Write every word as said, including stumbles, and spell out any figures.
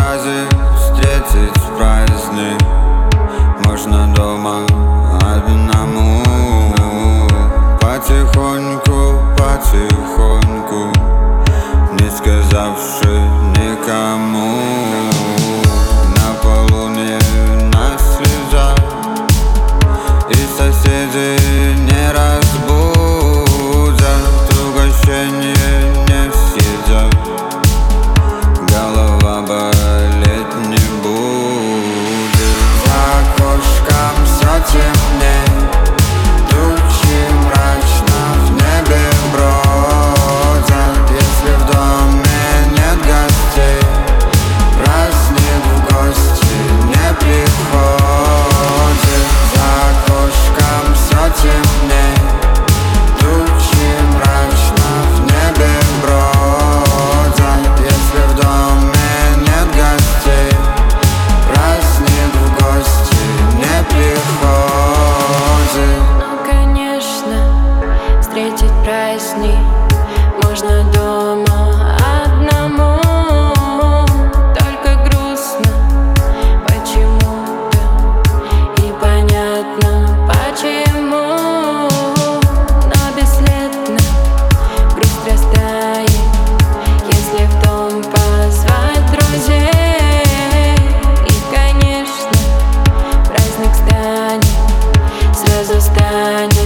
ради встретить праздник можно дома одному. Потихоньку, потихоньку, не сказавши никому. На полуне нас слеза, и соседи не разбудят, угощение не съедят, голова болеть не будет. За окошком все темнеет, тучи мрачно в небе бродят. Если в доме нет гостей, праздник в гости не приходит. За окошком все темнеет, тучи мрачно в небе бродят. Если в доме нет гостей, праздник в гости не приходит. Ну, конечно, встретить праздник можно дома одному. Только грустно почему-то, и понятно почему. Но бесследно грусть растает, если в дом позвать друзей. И, конечно, праздник станет, сразу станет